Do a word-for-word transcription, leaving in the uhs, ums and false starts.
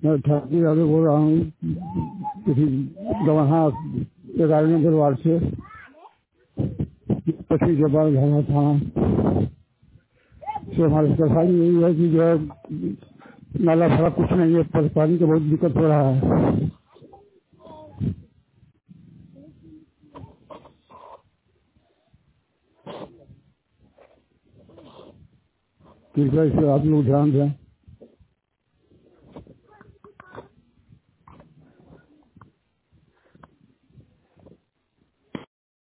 मैं ठाकुर यादव बोल रहा हूँ किसी गवाहा ग्यारह नंबर वार्ड से। पच्चीस के बाद घाना थाना से हमारी परेशानी यही है कि जो है नाला फड़ा कुछ नहीं है, पर पानी का बहुत दिक्कत हो रहा है। कृपया इसे आप लोग ध्यान दें।